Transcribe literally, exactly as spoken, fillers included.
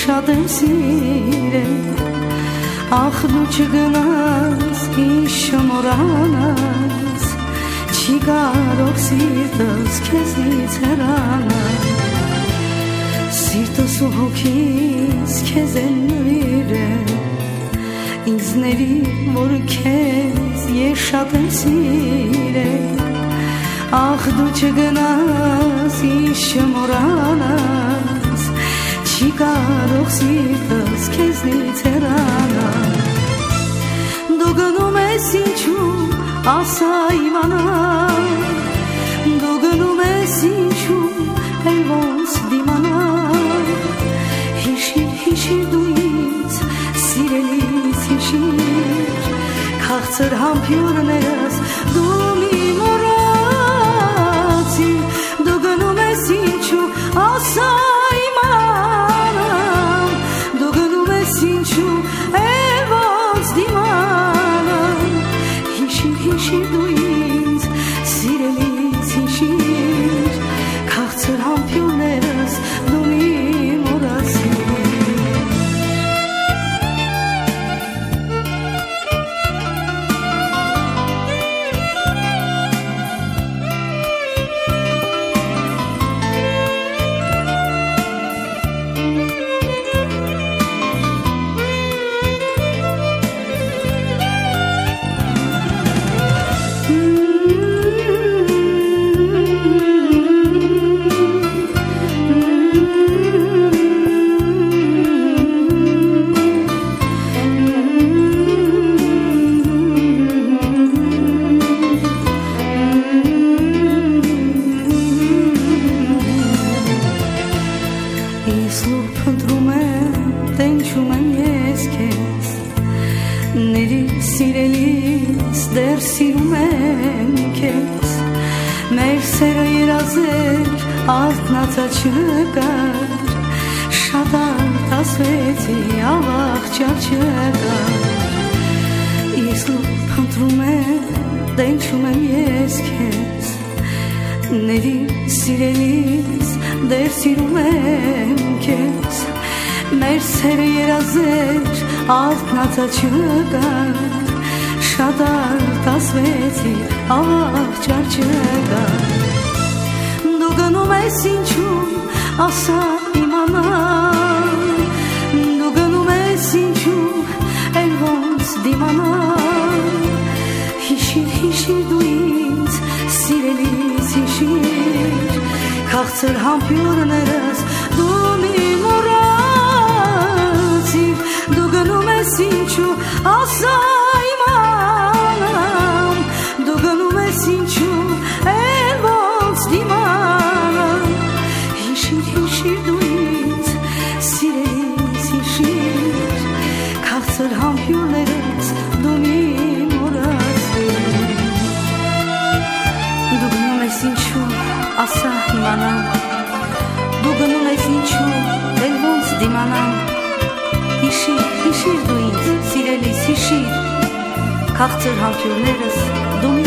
շատ եմ սիրել, ախ դու չգնաս, ինձ չմոռանաս, չի կարող սիրտս քեզնից հեռանալ, սիրտս ու հոգիս քեզ են նվիրել, ինձների որ քեզ ես շատ եմ սիրել, ախ դու չգնաս, ինձ չմոռանաս, չի կարող սիրտս քեզնից հեռանալ, դու գնում ես ինչու, ասա իմանալ, դու գնում ես ինչու, էլ ոնց դիմանալ, հիշիր, հիշիր դու ինձ, սիրելիս հիշիր, քաղցր համբյուրներս դու մի մոռացիր, դու գնում ես ինչու, ասա իմանալ, դու գնում ես ինչու, էլ ոնց դիմանալ, հիշիր, հիշիր դու ինձ, սիրելիս հիշիր, քաղցր համբյուրներս դու մի մոռացիր. Սիրելիս դեռ սիրում եմ քեզ, մեր սերը երազեր արթնացա չկար, շատ արտասվեցի ավաղճար չկար, ես լուր փնտրում եմ, տենչում եմ ես քեզ, ների սիրելիս դեռ սիրում եմ քեզ, մեր սերը երազեր արթնացա չկար, շատ արտասվեցի ավաղճար չկար, դու գնում ես ինչու, ասա իմանալ, դու գնում ես ինչու, էլ ոնց դիմանալ, հիշիր, հիշիր դու ինձ, սիրելիս հիշիր, քաղցր համբյուրներս դու մի մոռացիր, դու գնում ես ինչու, ասա իմանալ, դու գնում ես ինչու, էլ ոնց դիմանալ, հիշիր, հիշիր դու ինձ, սիրելիս հիշիր, քաղցր համբյուրներս դու մի մոռացիր, դու գնում ես ինչու, ասա իմանալ, դու գնում ես ինչու, էլ ոնց դիմանալ, հիշիր, հիշիր դու ինձ, սիրելիս հիշիր, քաղցր համբյուրներս դու մի